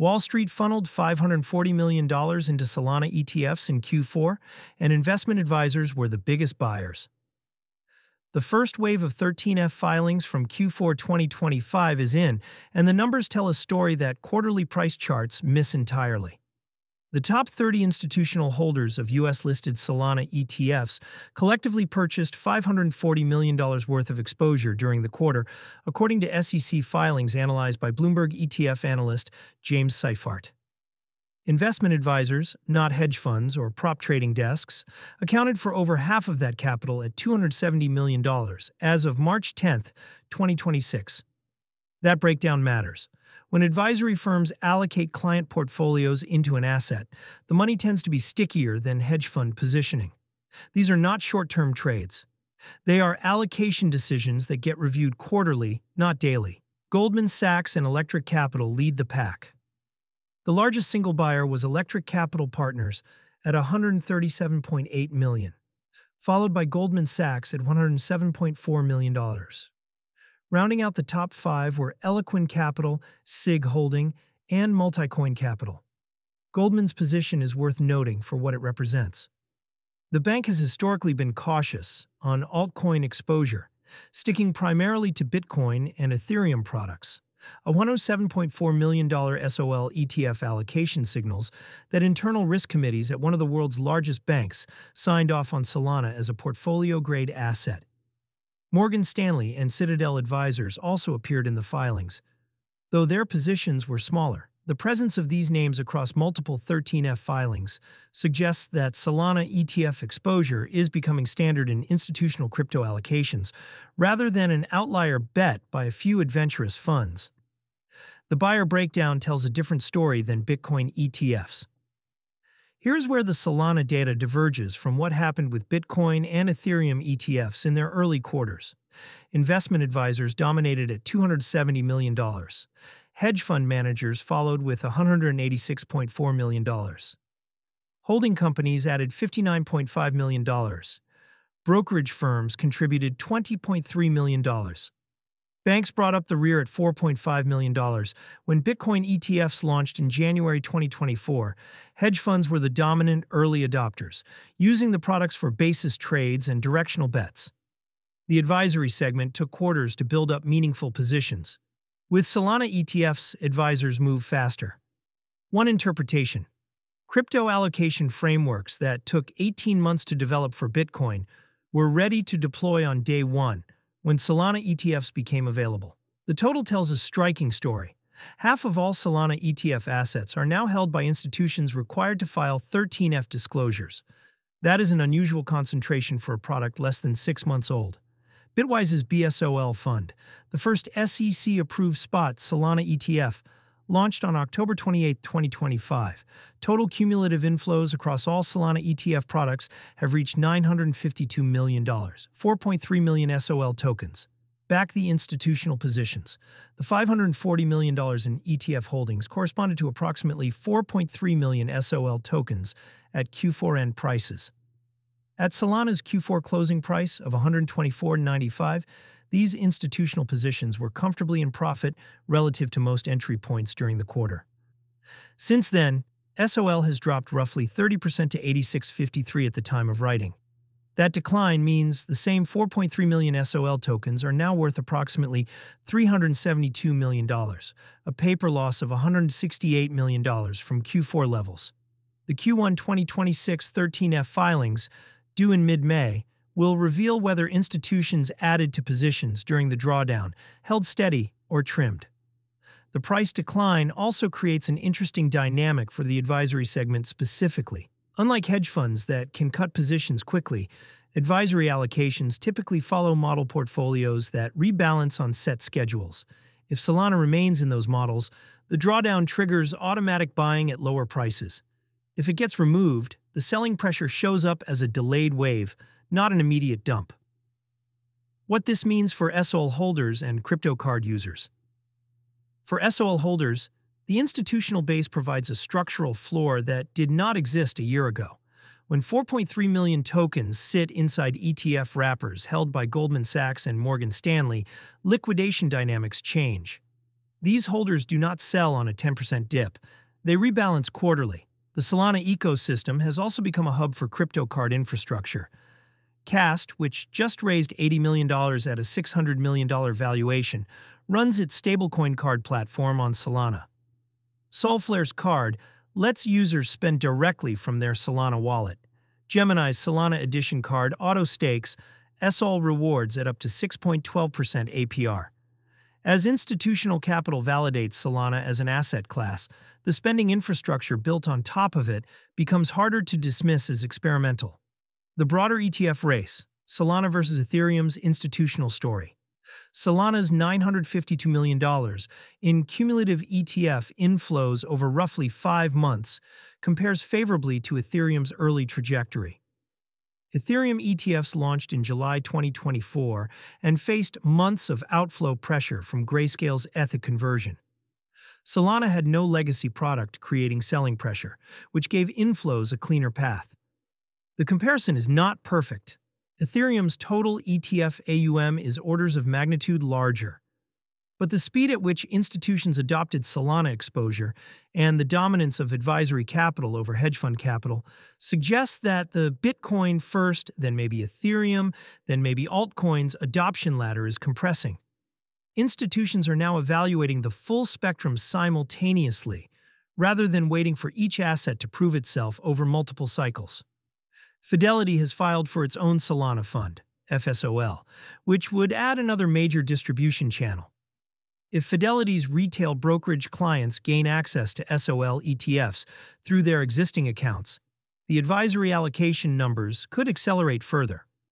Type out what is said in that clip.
Wall Street funneled $540 million into Solana ETFs in Q4, and investment advisors were the biggest buyers. The first wave of 13F filings from Q4 2025 is in, and the numbers tell a story that quarterly price charts miss entirely. The top 30 institutional holders of U.S.-listed Solana ETFs collectively purchased $540 million worth of exposure during the quarter, according to SEC filings analyzed by Bloomberg ETF analyst James Seifert. Investment advisors, not hedge funds or prop trading desks, accounted for over half of that capital at $270 million as of March 10, 2026. That breakdown matters. When advisory firms allocate client portfolios into an asset, the money tends to be stickier than hedge fund positioning. These are not short-term trades. They are allocation decisions that get reviewed quarterly, not daily. Goldman Sachs and Electric Capital lead the pack. The largest single buyer was Electric Capital Partners at $137.8 million, followed by Goldman Sachs at $107.4 million. Rounding out the top five were Eloquent Capital, SIG Holding, and Multicoin Capital. Goldman's position is worth noting for what it represents. The bank has historically been cautious on altcoin exposure, sticking primarily to Bitcoin and Ethereum products. A $107.4 million SOL ETF allocation signals that internal risk committees at one of the world's largest banks signed off on Solana as a portfolio-grade asset. Morgan Stanley and Citadel Advisors also appeared in the filings. Though their positions were smaller, the presence of these names across multiple 13F filings suggests that Solana ETF exposure is becoming standard in institutional crypto allocations, rather than an outlier bet by a few adventurous funds. The buyer breakdown tells a different story than Bitcoin ETFs. Here's where the Solana data diverges from what happened with Bitcoin and Ethereum ETFs in their early quarters. Investment advisors dominated at $270 million. Hedge fund managers followed with $186.4 million. Holding companies added $59.5 million. Brokerage firms contributed $20.3 million. Banks brought up the rear at $4.5 million. When Bitcoin ETFs launched in January 2024, hedge funds were the dominant early adopters, using the products for basis trades and directional bets. The advisory segment took quarters to build up meaningful positions. With Solana ETFs, advisors move faster. One interpretation: crypto allocation frameworks that took 18 months to develop for Bitcoin were ready to deploy on day one, when Solana ETFs became available. The total tells a striking story. Half of all Solana ETF assets are now held by institutions required to file 13F disclosures. That is an unusual concentration for a product less than 6 months old. Bitwise's BSOL fund, the first SEC-approved spot Solana ETF, launched on October 28, 2025. Total cumulative inflows across all Solana ETF products have reached $952 million, 4.3 million SOL tokens. Back the institutional positions. The $540 million in ETF holdings corresponded to approximately 4.3 million SOL tokens at Q4 end prices. At Solana's Q4 closing price of $124.95, these institutional positions were comfortably in profit relative to most entry points during the quarter. Since then, SOL has dropped roughly 30% to 86.53 at the time of writing. That decline means the same 4.3 million SOL tokens are now worth approximately $372 million, a paper loss of $168 million from Q4 levels. The Q1 2026 13F filings, due in mid-May, will reveal whether institutions added to positions during the drawdown, held steady, or trimmed. The price decline also creates an interesting dynamic for the advisory segment specifically. Unlike hedge funds that can cut positions quickly, advisory allocations typically follow model portfolios that rebalance on set schedules. If Solana remains in those models, the drawdown triggers automatic buying at lower prices. If it gets removed, the selling pressure shows up as a delayed wave, not an immediate dump. What this means for SOL holders and crypto card users. For SOL holders, the institutional base provides a structural floor that did not exist a year ago. When 4.3 million tokens sit inside ETF wrappers held by Goldman Sachs and Morgan Stanley, liquidation dynamics change. These holders do not sell on a 10% dip. They rebalance quarterly. The Solana ecosystem has also become a hub for crypto card infrastructure. Cast, which just raised $80 million at a $600 million valuation, runs its stablecoin card platform on Solana. Solflare's card lets users spend directly from their Solana wallet. Gemini's Solana Edition card auto-stakes SOL rewards at up to 6.12% APR. As institutional capital validates Solana as an asset class, the spending infrastructure built on top of it becomes harder to dismiss as experimental. The broader ETF race, Solana versus Ethereum's institutional story. Solana's $952 million in cumulative ETF inflows over roughly 5 months compares favorably to Ethereum's early trajectory. Ethereum ETFs launched in July 2024 and faced months of outflow pressure from Grayscale's Ether conversion. Solana had no legacy product creating selling pressure, which gave inflows a cleaner path. The comparison is not perfect. Ethereum's total ETF AUM is orders of magnitude larger. But the speed at which institutions adopted Solana exposure and the dominance of advisory capital over hedge fund capital suggests that the Bitcoin first, then maybe Ethereum, then maybe altcoins adoption ladder is compressing. Institutions are now evaluating the full spectrum simultaneously, rather than waiting for each asset to prove itself over multiple cycles. Fidelity has filed for its own Solana fund, FSOL, which would add another major distribution channel. If Fidelity's retail brokerage clients gain access to SOL ETFs through their existing accounts, the advisory allocation numbers could accelerate further.